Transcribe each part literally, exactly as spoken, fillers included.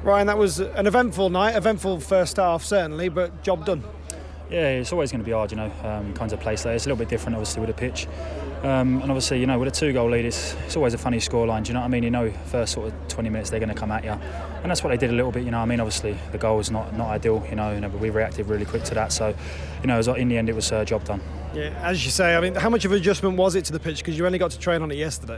Ryan, that was an eventful night, eventful first half certainly, but job done. Yeah, it's always going to be hard, you know, um, kinds of place there. It's a little bit different, obviously, with a pitch. Um, and obviously, you know, with a two-goal lead, it's, it's always a funny scoreline, do you know what I mean? You know, first sort of twenty minutes, they're going to come at you. And that's what they did a little bit, you know what I mean? Obviously, the goal was not, not ideal, you know, you know, but we reacted really quick to that. So, you know, it was, in the end, it was a uh, job done. Yeah, as you say, I mean, how much of an adjustment was it to the pitch? Because you only got to train on it yesterday.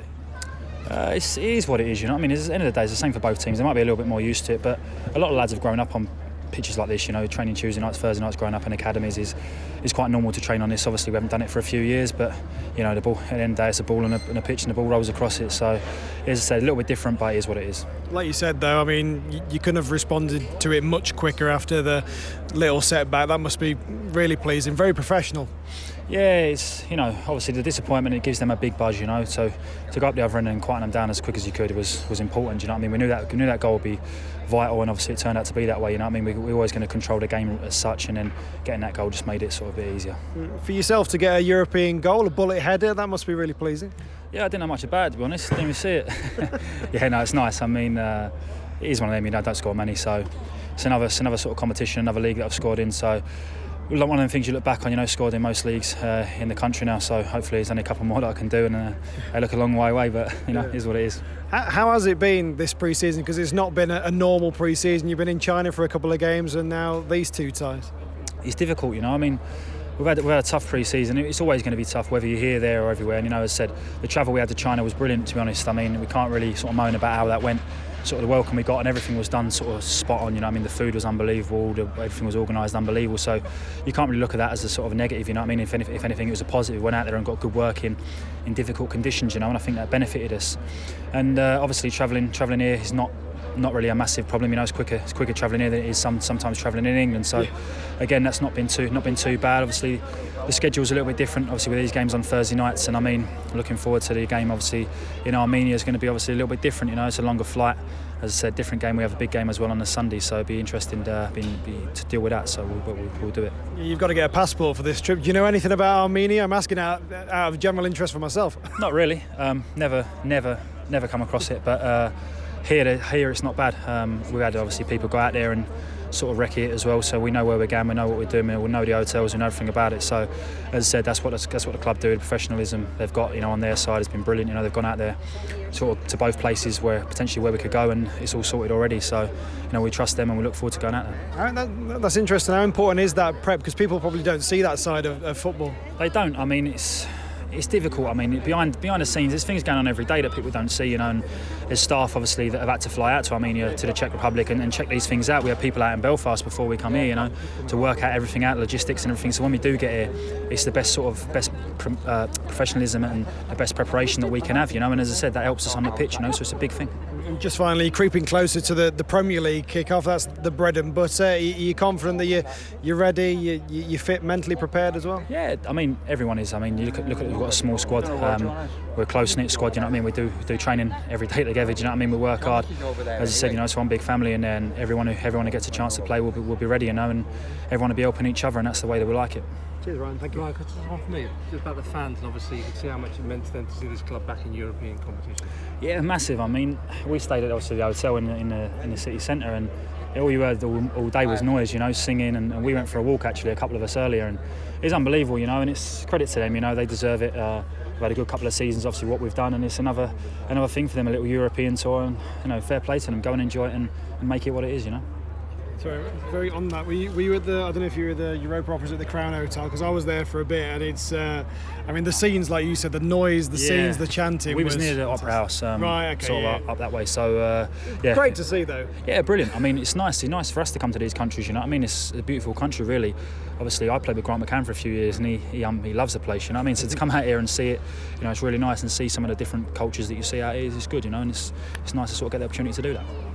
Uh, it's, it is what it is, you know what I mean? It's, at the end of the day, it's the same for both teams. They might be a little bit more used to it, but a lot of lads have grown up on pitches like this, you know, training Tuesday nights, Thursday nights, growing up in academies is is quite normal to train on this. Obviously, we haven't done it for a few years, but you know, the ball at the end of the day, it's a ball and a, and a pitch, and the ball rolls across it. So, as I said, a little bit different, but it is what it is. Like you said, though, I mean, you, you couldn't have responded to it much quicker after the little setback. That must be really pleasing, very professional. Yeah, it's, you know, obviously the disappointment, it gives them a big buzz, you know. So to go up the other end and quieten them down as quick as you could was was important. You know what I mean? We knew that we knew that goal would be vital, and obviously it turned out to be that way. You know what I mean? We, we were always going to control the game as such, and then getting that goal just made it sort of a bit easier. For yourself to get a European goal, a bullet header, that must be really pleasing. Yeah, I didn't know much about it, to be honest. Didn't even see it. Yeah, no, it's nice. I mean, uh, it is one of them. You know, I don't score many, so it's another it's another sort of competition, another league that I've scored in. So. One of them things you look back on, you know, scored in most leagues uh, in the country now, so hopefully there's only a couple more that I can do, and uh, they look a long way away, but you know, yeah. It is what it is. How, how has it been this pre-season? Because it's not been a, a normal pre-season. You've been in China for a couple of games, and now these two ties. It's difficult, you know. I mean, we've had we've had a tough pre-season. It's always going to be tough, whether you're here, there, or everywhere. And you know, as I said, the travel we had to China was brilliant. To be honest, I mean, we can't really sort of moan about how that went. Sort of the welcome we got and everything was done sort of spot on, you know. I mean, the food was unbelievable, the, everything was organised unbelievable. So you can't really look at that as a sort of a negative, you know what I mean? If, any, if anything, it was a positive. We went out there and got good work in, in difficult conditions, you know, and I think that benefited us. And uh, obviously, travelling travelling here is not. Not really a massive problem, you know. It's quicker, it's quicker travelling here than it is some, sometimes travelling in England. So, yeah. Again, that's not been too, not been too bad. Obviously, the schedule's a little bit different. Obviously, with these games on Thursday nights, and I mean, looking forward to the game. Obviously, in Armenia is going to be obviously a little bit different. You know, it's a longer flight. As I said, different game. We have a big game as well on the Sunday, so it'd be interesting to, uh, be, be, to deal with that. So we'll, we'll, we'll do it. You've got to get a passport for this trip. Do you know anything about Armenia? I'm asking out, out of general interest for myself. Not really. Um, never, never, never come across it, but. Uh, Here, here it's not bad. Um, we've had obviously people go out there and sort of wreck it as well, so we know where we're going, we know what we're doing, we know the hotels, we know everything about it. So, as I said, that's what that's what the club do. The professionalism they've got, you know, on their side has been brilliant. You know, they've gone out there sort of to both places where potentially where we could go, and it's all sorted already. So, you know, we trust them and we look forward to going out there. All right, that, that's interesting. How important is that prep? Because people probably don't see that side of, of football. They don't. I mean, it's. It's difficult. I mean, behind behind the scenes, there's things going on every day that people don't see, you know. And there's staff, obviously, that have had to fly out to Armenia, to the Czech Republic, and, and check these things out. We have people out in Belfast before we come here, you know, to work out everything out, logistics and everything. So when we do get here, it's the best sort of best uh, professionalism and the best preparation that we can have, you know. And as I said, that helps us on the pitch, you know. So it's a big thing. And just finally, creeping closer to the, the Premier League kick-off, that's the bread and butter. Are you confident that you're, you're ready, you, you're fit, mentally prepared as well? Yeah, I mean, everyone is. I mean, you look at, look at we've got a small squad. Um, we're a close-knit squad, you know what I mean? We do we do training every day together, do you know what I mean? We work hard. As I said, you know, it's one big family, and then everyone who, everyone who gets a chance to play will be, will be ready, you know, and everyone will be helping each other, and that's the way that we like it. Cheers, Ryan. Thank you. Ryan, just one for me, just about the fans, and obviously you can see how much it meant to them to see this club back in European competition. Yeah, massive. I mean, we stayed at obviously the hotel in the, in the, in the city centre, and all you heard all, all day was noise, you know, singing, and, and we went for a walk actually, a couple of us earlier, and it's unbelievable, you know, and it's credit to them, you know, they deserve it. Uh, we've had a good couple of seasons, obviously, what we've done, and it's another another thing for them, a little European tour, and you know, fair play to them. Go and enjoy it and, and make it what it is, you know. Sorry, very on that. Were you, were you at the? I don't know if you were at the Europa opposite the Crown Hotel, because I was there for a bit, and it's. Uh, I mean, the scenes, like you said, the noise, the yeah. scenes, the chanting. We was, was near the Opera House, um, right? Okay, sort yeah. of up, up that way. So uh, yeah, great to see though. Yeah, brilliant. I mean, it's nice. It's nice for us to come to these countries. You know what I mean? It's a beautiful country, really. Obviously, I played with Grant McCann for a few years, and he he, um, he loves the place. You know what I mean? So to come out here and see it, you know, it's really nice, and see some of the different cultures that you see out here is good. You know, and it's it's nice to sort of get the opportunity to do that.